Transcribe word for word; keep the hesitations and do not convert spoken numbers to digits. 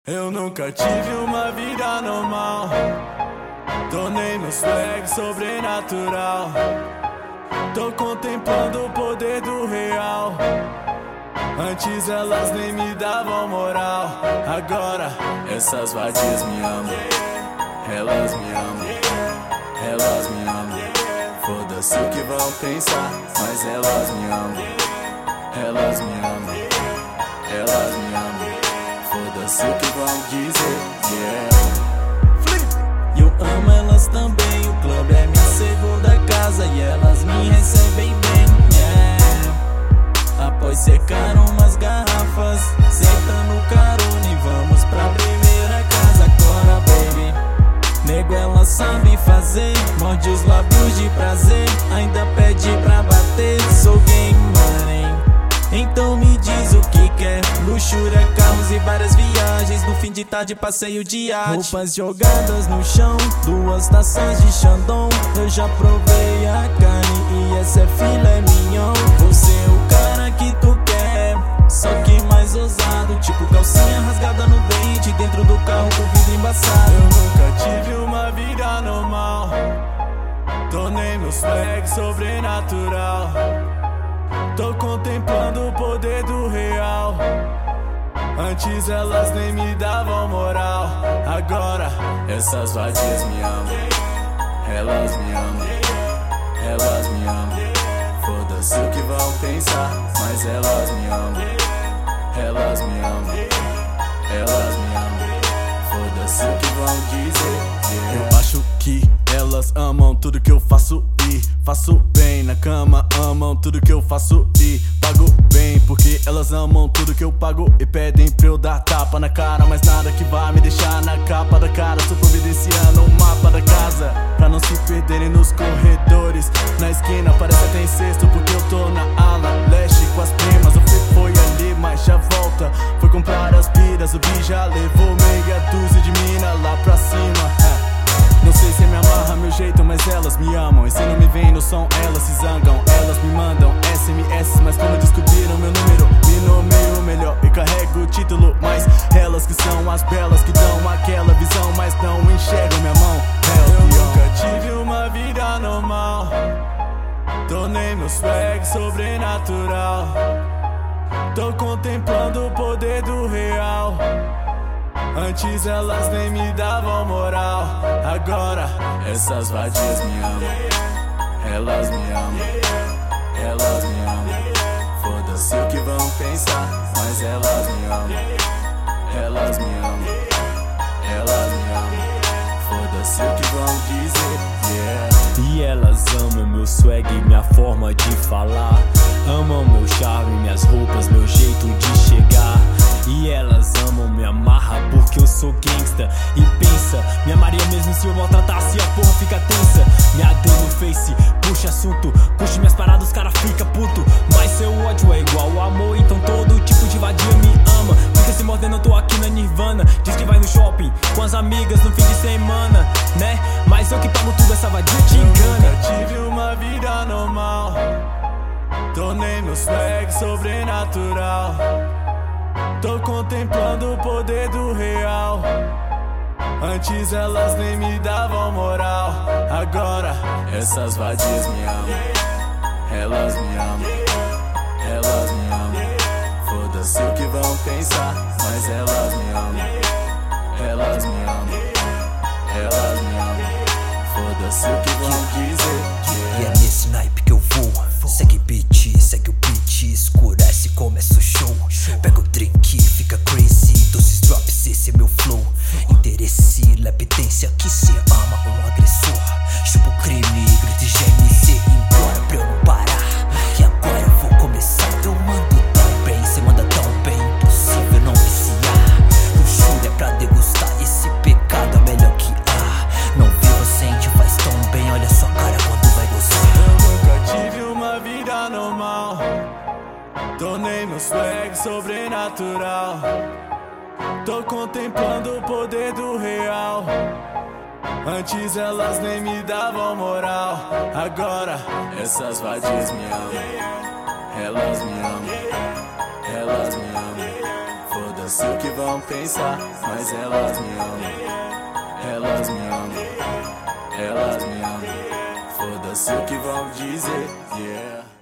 Eu nunca tive uma vida normal, tornei meu swag sobrenatural. Tô contemplando o poder do real. Antes elas nem me davam moral, agora essas vadias me amam. Elas me amam, elas me amam. Foda-se o que vão pensar, mas elas me amam. Elas me amam, elas me amam. Foda-se o que vão dizer, yeah. E eu amo elas também, o clube é minha segunda casa e elas me recebem bem, yeah. Após secar umas garrafas, sentando carona e vamos pra primeira casa agora, baby. Nego, elas sabem fazer, morde os lábios de prazer, ainda pede pra bater, sou game money. Então me diz o que quer, luxúria, carros e várias viagens. No fim de tarde passeio de iate, roupas jogadas no chão, duas taças de Chandon. Eu já provei a carne e essa é filé mignon. Você é o cara que tu quer, só que mais ousado, tipo calcinha rasgada no dente, dentro do carro com vidro embaçado. Eu nunca tive uma vida normal, tornei meu swag sobrenatural. Tô contemplando o poder do real. Antes elas nem me davam moral, agora essas vadias me amam. Elas me amam, elas me amam. Foda-se o que vão pensar, mas elas me amam. Elas me amam, elas me amam. Foda-se o que vão dizer, yeah. Eu acho que elas amam tudo que eu faço e faço bem na cama, amam tudo que eu faço e pago bem, porque elas amam tudo que eu pago e pedem pra eu dar tapa na cara, mas nada que vai me deixar na capa da cara. Tô providenciando o mapa da casa pra não se perderem nos corredores. Na esquina parece até incesto, porque eu tô na ala leste com as primas. O flip foi ali, mas já volta, foi comprar as piras. O bi já levou meia dúzia de mina lá pra cima, é. Não sei se me amarra meu jeito, mas elas me amam. E se não me vem no som, elas se zangam. Elas me mandam S M S, mas como descobriram meu número, me nomeio melhor e carrego o título. Mas elas que são as belas, que dão aquela visão, mas não enxergam minha mão. Eu nunca tive uma vida normal, tornei meu swag sobrenatural. Tô contemplando o poder do real. Antes elas nem me davam moral, agora essas vadias me amam. Elas me amam, elas me amam. Foda-se o que vão pensar, mas elas me amam. Elas me amam, elas me amam. Foda-se o que vão dizer, yeah. E elas amam meu swag, minha forma de falar, amam meu charme, minhas roupas, meu jeito de chegar. E elas amam me amarra porque eu sou gangsta. E pensa, me amaria mesmo se eu maltratasse, a porra fica tensa. Me adei no face, puxa assunto, puxa minhas paradas, os cara fica puto. Mas seu ódio é igual ao amor, então todo tipo de vadia me ama. Fica se mordendo, eu tô aqui na Nirvana. Diz que vai no shopping com as amigas no fim de semana, né? Mas eu que pago tudo, essa vadia te engana. Eu nunca tive uma vida normal, tornei meu swag sobrenatural. Tô contemplando o poder do real. Antes elas nem me davam moral, agora essas vadias me amam. Elas me amam, elas me amam. Foda-se o que vão pensar, mas elas me amam. Elas me amam, elas me amam. Foda-se o que vão dizer, yeah. E é nesse naipe que eu vou. Segue beat, segue o beat, escurece, começa o show. Pega o drink, fica crazy, doces drops, esse é meu flow. Interesse, labitência que cê ama um agressor. Chupa o crime, grita e geme, cê implora pra eu não parar. E agora eu vou começar, eu mando tão bem, cê manda tão bem, impossível não viciar. Luxúria pra degustar, esse pecado é melhor que há. Não viva, sente, faz tão bem, olha sua cara quando vai gozar. Eu nunca tive uma vida normal, tornei meu swag sobrenatural. Tô contemplando o poder do real. Antes elas nem me davam moral, agora essas vadias me amam. Elas me amam, elas me amam. Foda-se Foda-se o que vão pensar, mas elas me amam. Elas me amam, elas me amam. Foda-se o que vão dizer, yeah.